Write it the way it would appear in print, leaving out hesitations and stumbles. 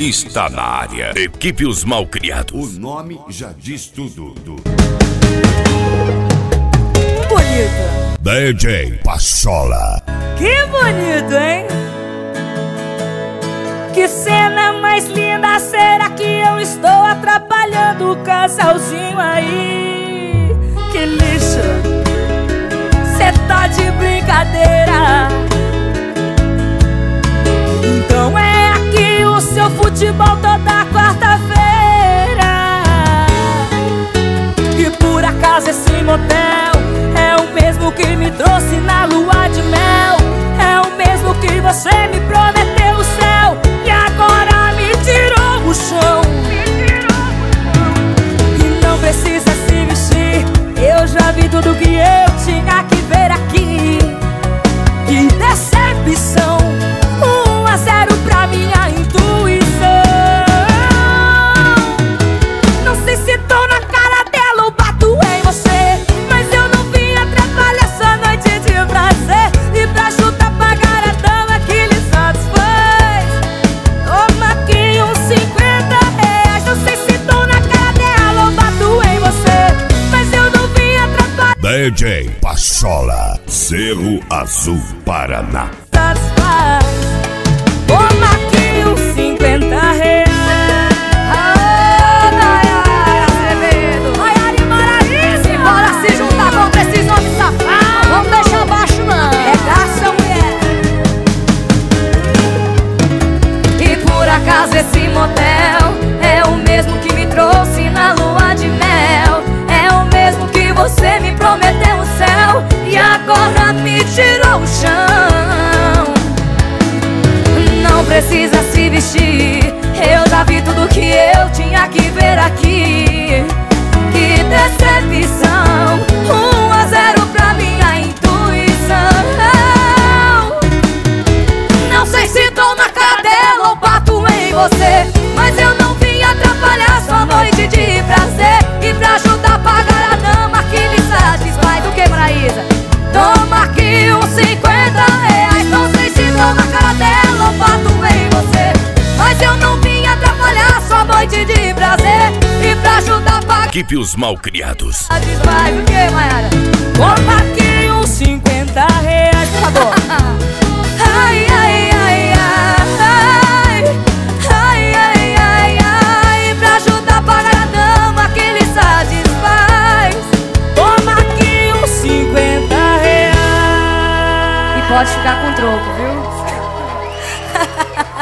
está na área. Equipe Os Malcriados. O nome já diz tudo. Bonito. DJ Pachola. Que bonito, hein? Que cena mais linda. Será que eu estou atrapalhando o casalzinho aí? Que lixo. Cê tá de brincadeira. Então é aqui o seu futebol toda quarta-feira. E por acaso esse motel é o mesmo que me trouxe na lua de mel. É o mesmo que você me prometeu o céu e agora me tirou o chão. E não precisa se vestir, eu já vi tudo que eu tinha que ver aqui. Que decepção, 1-0 pra minha intuição. Não sei se tô na cara dela ou bato em você, mas eu não vim atrapalhar essa noite de prazer. E pra ajudar a pagar a dama que lhe satisfaz, toma aqui uns R$50. Não sei se tô na cara dela ou bato em você, mas eu não vim atrapalhar. DJ Pachola, Cerro Azul, Paraná. Satisfaz, toma aqui uns R$50. Esse motel é o mesmo que me trouxe na lua de mel. É o mesmo que você me prometeu o céu e agora me tirou o chão. Não precisa se vestir, eu já vi tudo que eu tinha que ver aqui. Que decepção, 1-0 pra minha intuição. Não sei se tô na cara dela ou bato em você, mas eu não vim atrapalhar sua noite de prazer. E pra ajudar a pagar a dama que lhe satisfaz. O que, Maraísa? Toma aqui uns R$50. Não sei se tô na cara dela ou bato em você, mas eu não vim atrapalhar sua noite de prazer. E pra ajudar a pagar Equipe Os Malcriados. satisfaz. O que, Mayara? Toma aqui uns R$50, por favor. Ai, ai, ai, ai, ai, ai, ai, ai. Pra ajudar a pagar a dama que lhe satisfaz, toma aqui uns R$50. E pode ficar com troco, viu?